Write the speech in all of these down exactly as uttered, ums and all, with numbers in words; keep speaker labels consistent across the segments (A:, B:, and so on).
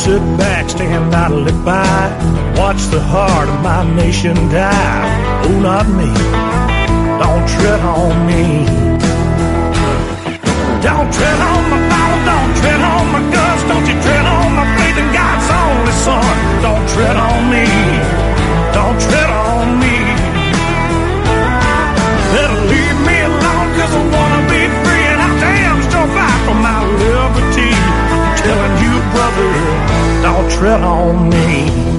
A: sit back, stand idly by, watch the heart of my nation die. Oh, not me. Don't tread on me. Don't tread on my Bible, don't tread on my guts, don't you tread on my faith in God's only Son. Don't tread on me. Don't tread on me. Better leave me alone, cause I wanna be free, and I damn sure fight for my liberty. I'm telling you, brother, don't tread on me.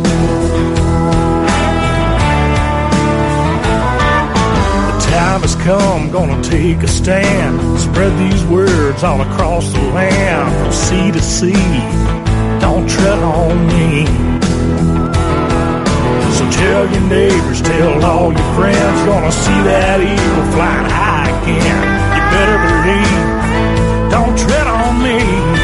A: Time has come, gonna take a stand, spread these words all across the land, from sea to sea. Don't tread on me. So tell your neighbors, tell all your friends, gonna see that eagle flying high again. You better believe, don't tread on me.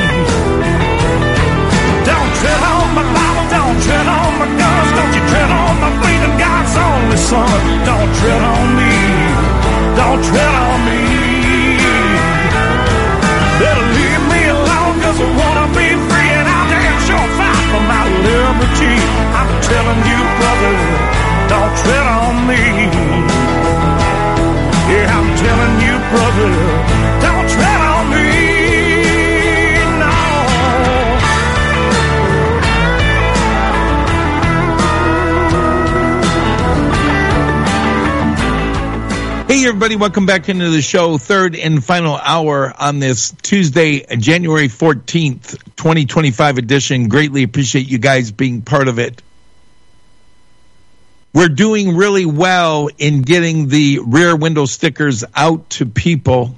A: Don't tread on my Bible, don't tread on my guns, don't you tread on my faith in God's only Son. Don't tread on me. Don't tread on me. Better leave me alone, cause I wanna be free, and I'll damn sure fight for my liberty. I'm telling you, brother, don't tread on me. Yeah, I'm telling you, brother, don't tread on me. No.
B: Hey, everybody, welcome back into the show. Third and final hour on this Tuesday, January fourteenth, twenty twenty-five edition. Greatly appreciate you guys being part of it. We're doing really well in getting the rear window stickers out to people.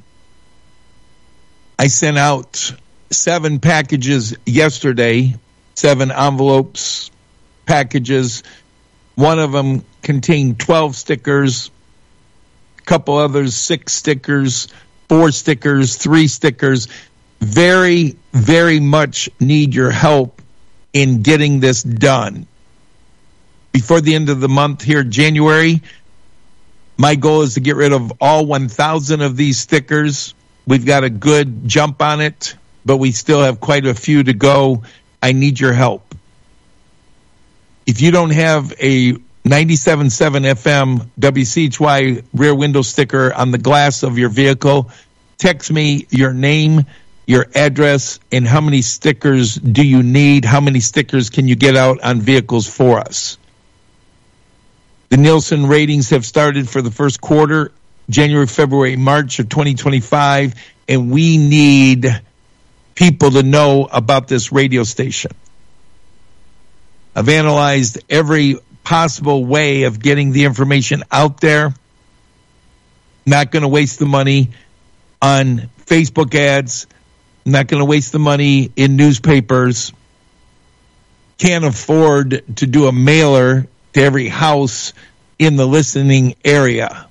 B: I sent out seven packages yesterday, seven envelopes, packages. One of them contained twelve stickers. Couple others, six stickers, four stickers, three stickers. Very, very much need your help in getting this done. Before the end of the month here, January, my goal is to get rid of all one thousand of these stickers. We've got a good jump on it, but we still have quite a few to go. I need your help. If you don't have a ninety-seven point seven F M W C H Y rear window sticker on the glass of your vehicle, text me your name, your address, and how many stickers do you need? How many stickers can you get out on vehicles for us? The Nielsen ratings have started for the first quarter, January, February, March of twenty twenty-five, and we need people to know about this radio station. I've analyzed every possible way of getting the information out there. Not going to waste the money on Facebook ads. Not going to waste the money in newspapers. Can't afford to do a mailer to every house in the listening area.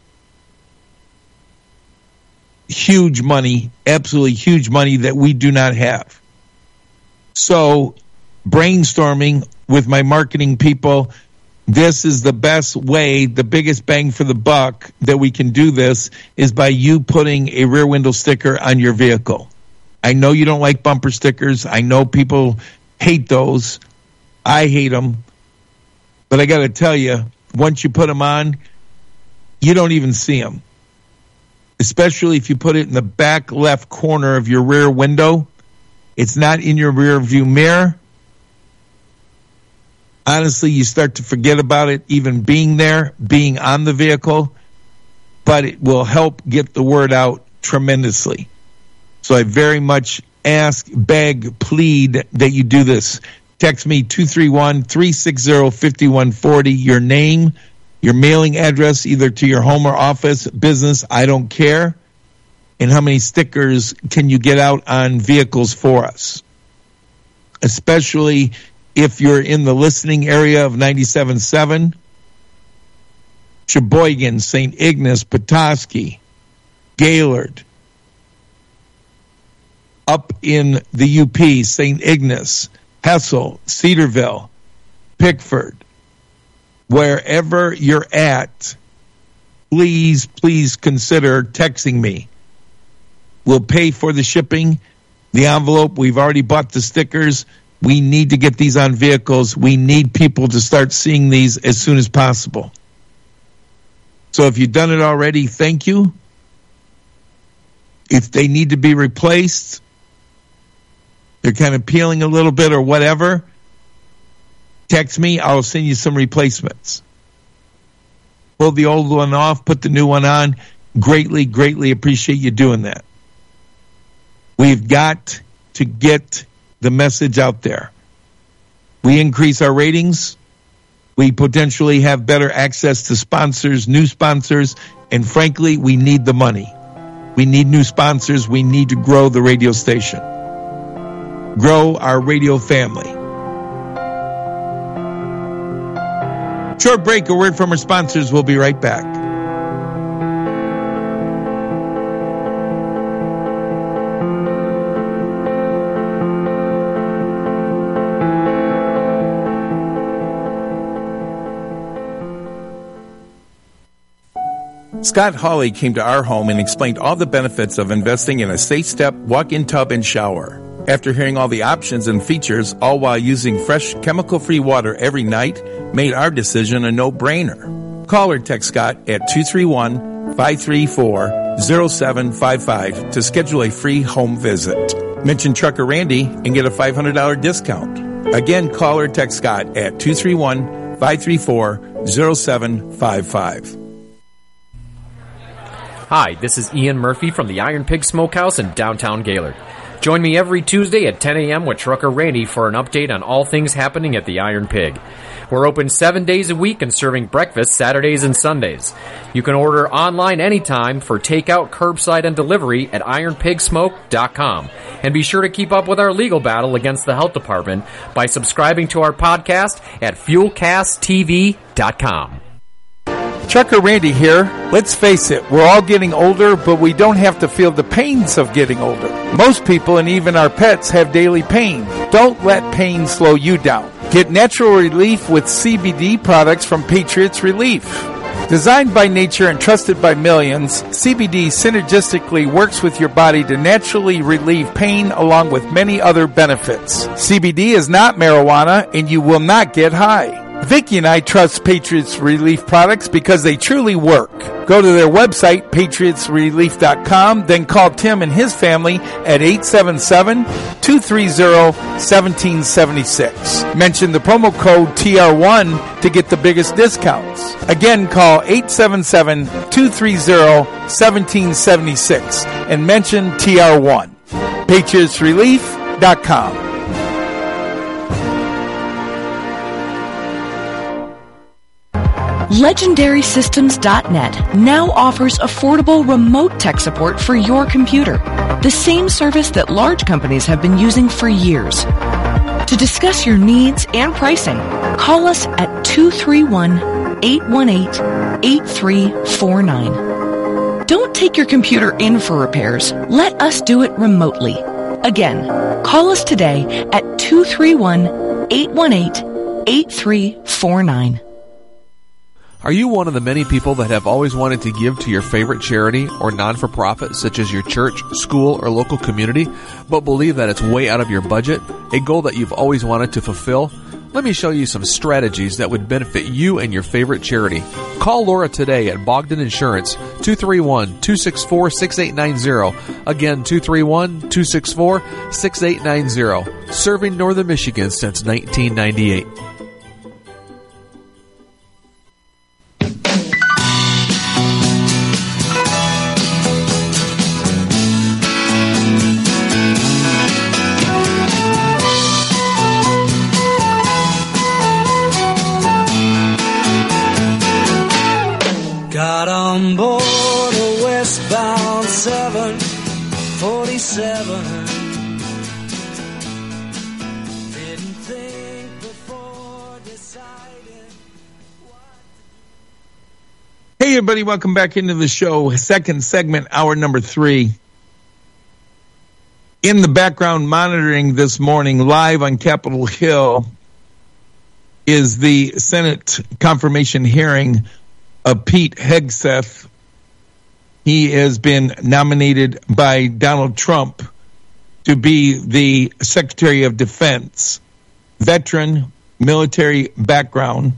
B: Huge money, absolutely huge money that we do not have. So, brainstorming with my marketing people, this is the best way, the biggest bang for the buck that we can do this is by you putting a rear window sticker on your vehicle. I know you don't like bumper stickers. I know people hate those. I hate them. But I got to tell you, once you put them on, you don't even see them. Especially if you put it in the back left corner of your rear window. It's not in your rear view mirror. Honestly, you start to forget about it even being there, being on the vehicle, but it will help get the word out tremendously. So I very much ask, beg, plead that you do this. Text me two three one, three six zero, five one four zero, your name, your mailing address, either to your home or office, business, I don't care, and how many stickers can you get out on vehicles for us. Especially if you're in the listening area of ninety-seven point seven, Sheboygan, Saint Ignace, Petoskey, Gaylord, up in the U P, Saint Ignace, Hessel, Cedarville, Pickford, wherever you're at, please, please consider texting me. We'll pay for the shipping, the envelope. We've already bought the stickers. We need to get these on vehicles. We need people to start seeing these as soon as possible. So if you've done it already, thank you. If they need to be replaced, they're kind of peeling a little bit or whatever, text me. I'll send you some replacements. Pull the old one off, put the new one on. Greatly, greatly appreciate you doing that. We've got to get the message out there. We increase our ratings. We potentially have better access to sponsors, new sponsors, and frankly, we need the money. We need new sponsors. We need to grow the radio station. Grow our radio family. Short break, a word from our sponsors. We'll be right back.
C: Scott Hawley came to our home and explained all the benefits of investing in a safe step, walk-in tub, and shower. After hearing all the options and features, all while using fresh, chemical-free water every night, made our decision a no-brainer. Call or text Scott at two three one, five three four, zero seven five five to schedule a free home visit. Mention Trucker Randy and get a five hundred dollars discount. Again, call or text Scott at two three one, five three four, zero seven five five.
D: Hi, this is Ian Murphy from the Iron Pig Smokehouse in downtown Gaylord. Join me every Tuesday at ten a.m. with Trucker Randy for an update on all things happening at the Iron Pig. We're open seven days a week and serving breakfast Saturdays and Sundays. You can order online anytime for takeout, curbside, and delivery at iron pig smoke dot com. And be sure to keep up with our legal battle against the health department by subscribing to our podcast at fuel cast t v dot com.
E: Trucker Randy here. Let's face it, we're all getting older, but we don't have to feel the pains of getting older. Most people and even our pets have daily pain. Don't let pain slow you down. Get natural relief with C B D products from Patriots Relief. Designed by nature and trusted by millions, C B D synergistically works with your body to naturally relieve pain along with many other benefits. C B D is not marijuana and you will not get high. Vicki and I trust Patriots Relief products because they truly work. Go to their website, patriots relief dot com, then call Tim and his family at eight seven seven, two three zero, one seven seven six. Mention the promo code T R one to get the biggest discounts. Again, call eight seven seven, two three zero, one seven seven six and mention T R one. patriots relief dot com.
F: Legendary Systems dot net now offers affordable remote tech support for your computer, the same service that large companies have been using for years. To discuss your needs and pricing, call us at two three one, eight one eight, eight three four nine. Don't take your computer in for repairs. Let us do it remotely. Again, call us today at two three one, eight one eight, eight three four nine.
G: Are you one of the many people that have always wanted to give to your favorite charity or non-for-profit, such as your church, school, or local community, but believe that it's way out of your budget, a goal that you've always wanted to fulfill? Let me show you some strategies that would benefit you and your favorite charity. Call Laura today at Bogdan Insurance, two three one, two six four, six eight nine zero. Again, two three one, two six four, six eight nine zero. Serving Northern Michigan since nineteen ninety-eight.
H: Got on board a westbound seven forty-seven. Didn't think before deciding what...
B: Hey, everybody, welcome back into the show. Second segment, hour number three. In the background monitoring this morning, live on Capitol Hill, is the Senate confirmation hearing of Pete Hegseth. He has been nominated by Donald Trump to be the Secretary of Defense. veteran military background.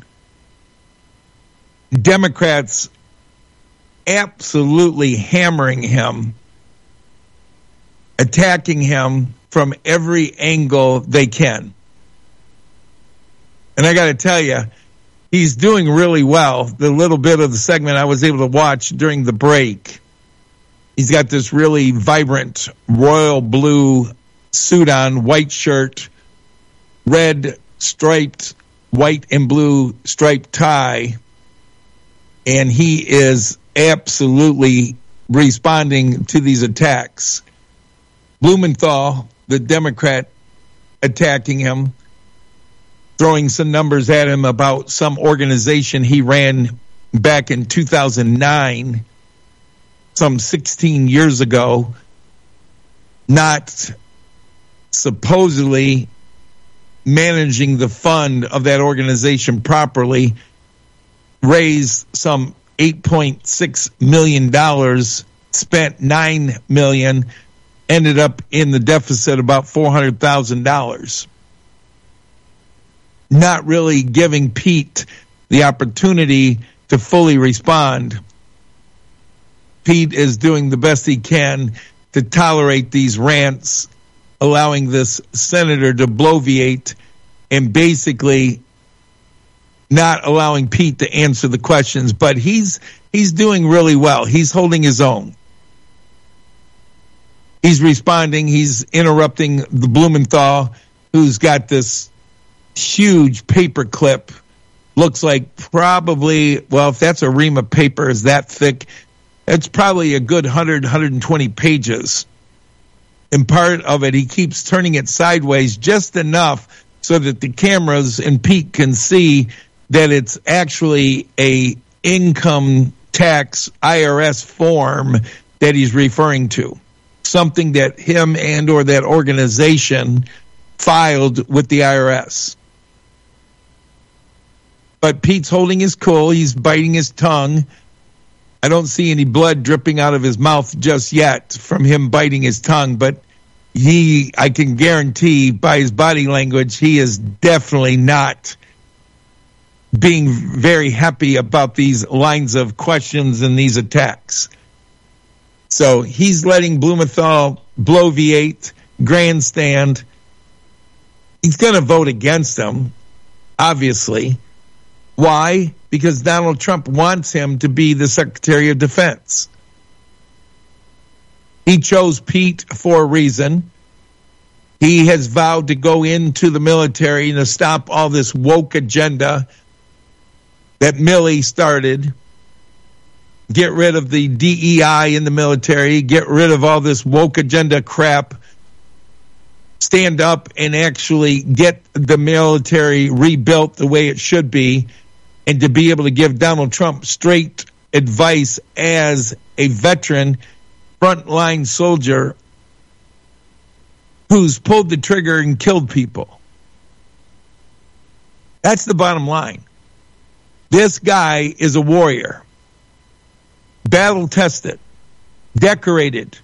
B: Democrats absolutely hammering him, attacking him from every angle they can. And I got to tell you, he's doing really well. The little bit of the segment I was able to watch during the break, he's got this really vibrant royal blue suit on, white shirt, red striped, white and blue striped tie, and he is absolutely responding to these attacks. Blumenthal, the Democrat, attacking him, throwing some numbers at him about some organization he ran back in two thousand nine, some sixteen years ago, not supposedly managing the fund of that organization properly, raised some eight point six million dollars, spent nine million dollars, ended up in the deficit about four hundred thousand dollars. Not really giving Pete the opportunity to fully respond. Pete is doing the best he can to tolerate these rants, allowing this senator to bloviate and basically not allowing Pete to answer the questions. But he's he's doing really well. He's holding his own. He's responding. He's interrupting the Blumenthal, who's got this huge paper clip. Looks like probably, well, if that's a ream of paper is that thick, it's probably a good one hundred, one hundred twenty pages. And part of it, he keeps turning it sideways just enough so that the cameras and Pete can see that it's actually a income tax I R S form that he's referring to. Something that him and or that organization filed with the I R S. But Pete's holding his cool. He's biting his tongue. I don't see any blood dripping out of his mouth just yet from him biting his tongue, but he, I can guarantee by his body language, he is definitely not being very happy about these lines of questions and these attacks. So he's letting Blumenthal bloviate, grandstand. He's going to vote against him, obviously. Why? Because Donald Trump wants him to be the Secretary of Defense. He chose Pete for a reason. He has vowed to go into the military to stop all this woke agenda that Milley started. Get rid of the D E I in the military. Get rid of all this woke agenda crap. Stand up and actually get the military rebuilt the way it should be, and to be able to give Donald Trump straight advice as a veteran, frontline soldier who's pulled the trigger and killed people. That's the bottom line. This guy is a warrior. Battle tested, decorated,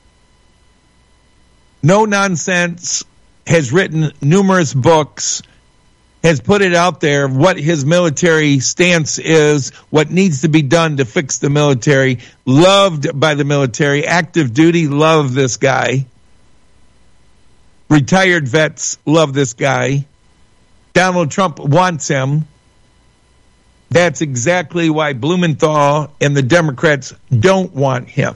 B: no nonsense, has written numerous books, has put it out there what his military stance is, what needs to be done to fix the military, loved by the military, active duty, love this guy. Retired vets love this guy. Donald Trump wants him. That's exactly why Blumenthal and the Democrats don't want him.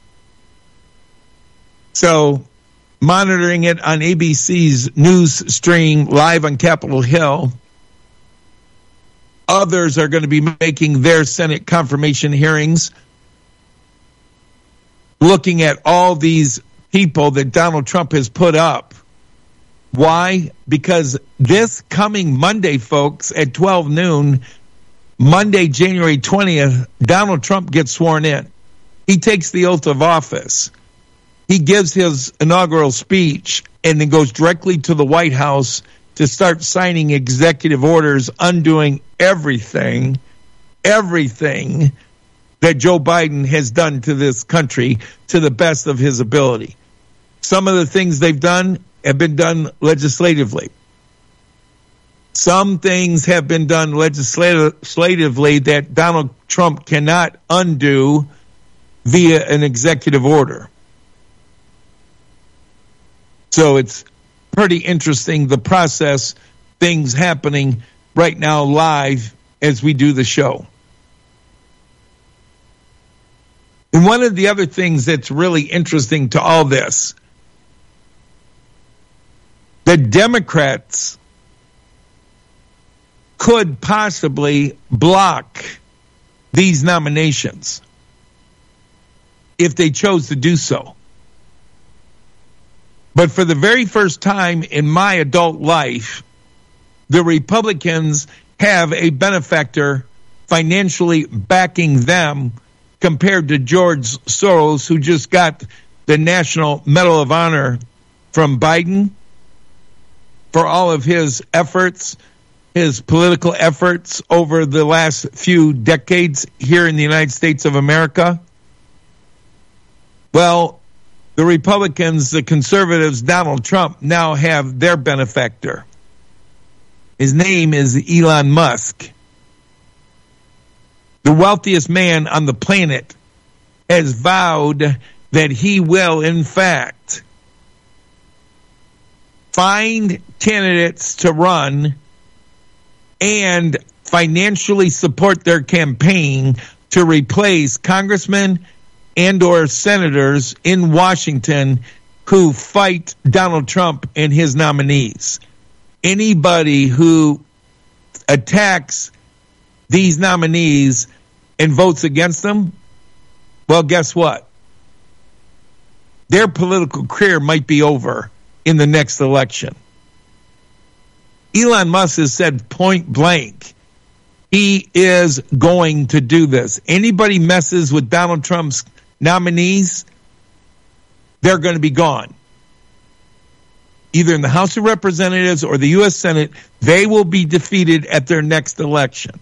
B: So, monitoring it on A B C's news stream live on Capitol Hill, others are going to be making their Senate confirmation hearings, looking at all these people that Donald Trump has put up. Why? Because this coming Monday, folks, at twelve noon, Monday, January twentieth, Donald Trump gets sworn in. He takes the oath of office. He gives his inaugural speech and then goes directly to the White House to start signing executive orders, undoing everything, everything that Joe Biden has done to this country to the best of his ability. Some of the things they've done have been done legislatively. Some things have been done legislatively that Donald Trump cannot undo via an executive order. So it's pretty interesting, the process, things happening right now live as we do the show. And one of the other things that's really interesting to all this, the Democrats could possibly block these nominations if they chose to do so. But for the very first time in my adult life, the Republicans have a benefactor financially backing them compared to George Soros, who just got the National Medal of Honor from Biden for all of his efforts, his political efforts over the last few decades here in the United States of America. Well, the Republicans, the conservatives, Donald Trump, now have their benefactor. His name is Elon Musk. The wealthiest man on the planet has vowed that he will, in fact, find candidates to run and financially support their campaign to replace congressmen and or senators in Washington who fight Donald Trump and his nominees. Anybody who attacks these nominees and votes against them, well, guess what? Their political career might be over in the next election. Elon Musk has said point blank, he is going to do this. Anybody messes with Donald Trump's nominees, they're going to be gone. Either in the House of Representatives or the U S Senate, they will be defeated at their next election.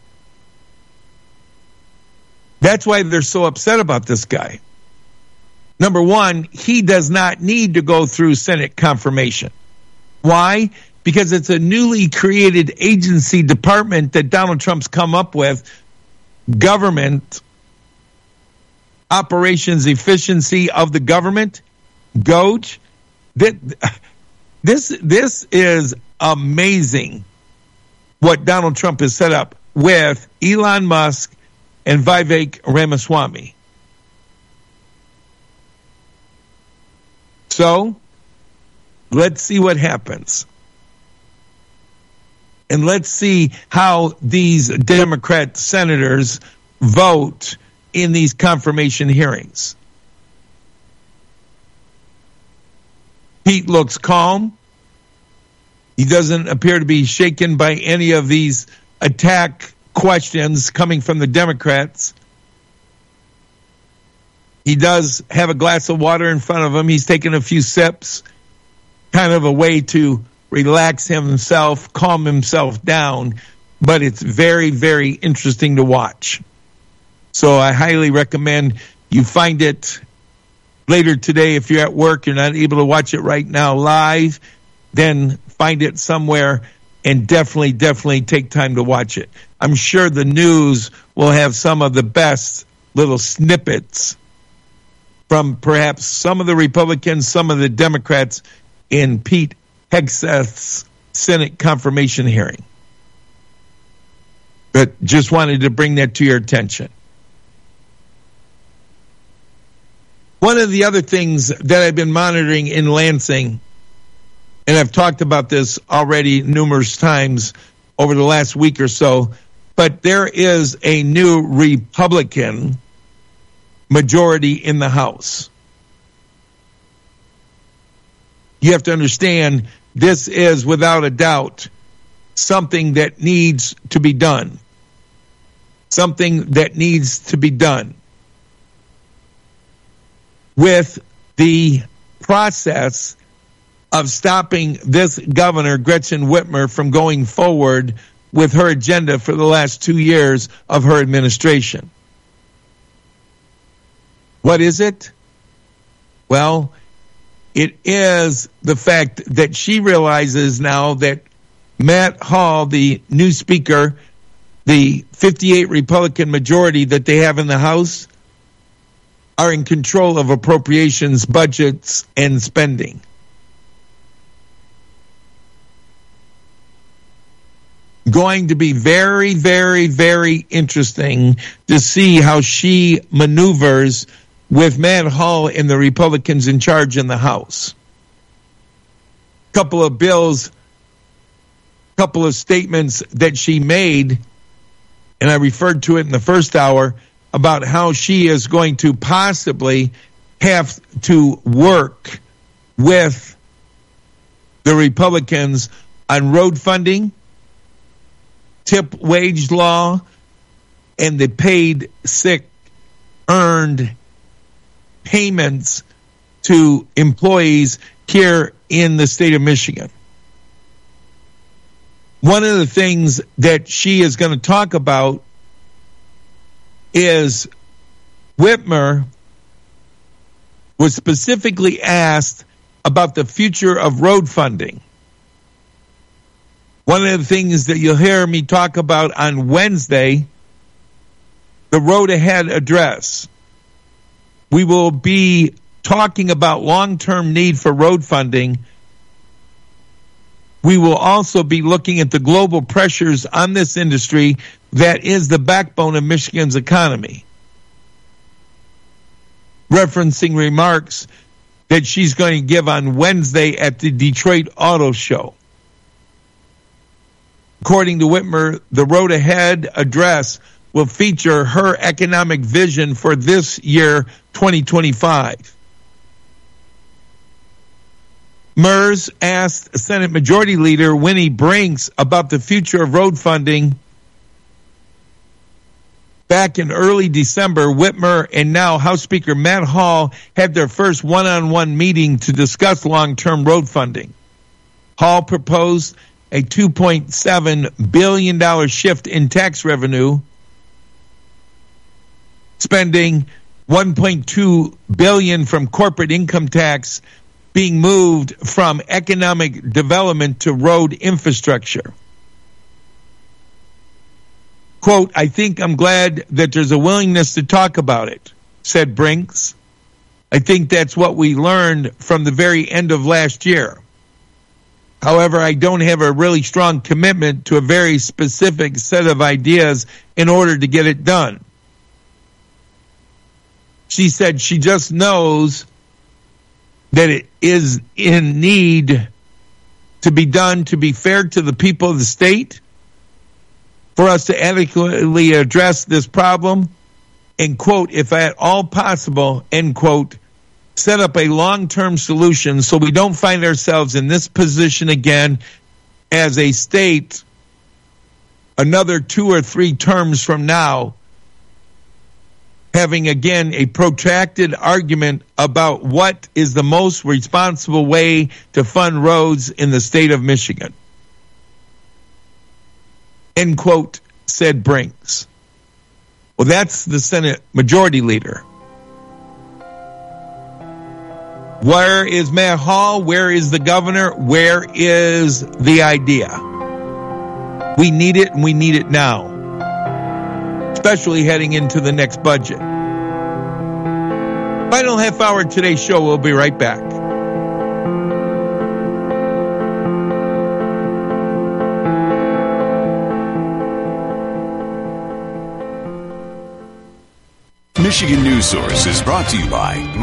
B: That's why they're so upset about this guy. Number one, he does not need to go through Senate confirmation. Why? Because it's a newly created agency department that Donald Trump's come up with, Government Operations Efficiency of the Government, GOAT. This, this is amazing what Donald Trump has set up with Elon Musk and Vivek Ramaswamy. So, let's see what happens. And let's see how these Democrat senators vote in these confirmation hearings. Pete looks calm. He doesn't appear to be shaken by any of these attack questions coming from the Democrats. He does have a glass of water in front of him. He's taking a few sips, kind of a way to relax himself, calm himself down. But it's very, very interesting to watch. So I highly recommend you find it later today. If you're at work, you're not able to watch it right now live, then find it somewhere and definitely, definitely take time to watch it. I'm sure the news will have some of the best little snippets from perhaps some of the Republicans, some of the Democrats in Pete Hegseth's Senate confirmation hearing. But just wanted to bring that to your attention. One of the other things that I've been monitoring in Lansing, and I've talked about this already numerous times over the last week or so, but there is a new Republican majority in the House. You have to understand, this is without a doubt something that needs to be done. Something that needs to be done. With the process of stopping this governor, Gretchen Whitmer, from going forward with her agenda for the last two years of her administration. What is it? Well, it is the fact that she realizes now that Matt Hall, the new speaker, the fifty-eight Republican majority that they have in the House, are in control of appropriations, budgets, and spending. Going to be very, very, very interesting to see how she maneuvers with Matt Hall and the Republicans in charge in the House. Couple of bills, couple of statements that she made, and I referred to it in the first hour, about how she is going to possibly have to work with the Republicans on road funding, tip wage law, and the paid sick earned payments to employees here in the state of Michigan. One of the things that she is going to talk about is Whitmer was specifically asked about the future of road funding. One of the things that you'll hear me talk about on Wednesday, the Road Ahead address. We will be talking about long-term need for road funding. We will also be looking at the global pressures on this industry that is the backbone of Michigan's economy. Referencing remarks that she's going to give on Wednesday at the Detroit Auto Show. According to Whitmer, the Road Ahead address will feature her economic vision for this year, twenty twenty-five. Mers asked Senate Majority Leader Winnie Brinks about the future of road funding. Back in early December, Whitmer and now House Speaker Matt Hall had their first one-on-one meeting to discuss long-term road funding. Hall proposed a two point seven billion dollars shift in tax revenue, spending one point two billion dollars from corporate income tax being moved from economic development to road infrastructure. Quote, I think I'm glad that there's a willingness to talk about it, said Brinks. I think that's what we learned from the very end of last year. However, I don't have a really strong commitment to a very specific set of ideas in order to get it done. She said she just knows that it is in need to be done to be fair to the people of the state, for us to adequately address this problem, and, quote, if at all possible, end quote, set up a long-term solution so we don't find ourselves in this position again as a state another two or three terms from now, having again a protracted argument about what is the most responsible way to fund roads in the state of Michigan. End quote, said Brinks. Well, that's the Senate Majority Leader. Where is Matt Hall? Where is the governor? Where is the idea? We need it, and we need it now, especially heading into the next budget. Final half hour of today's show. We'll be right back.
I: Michigan News Source is brought to you by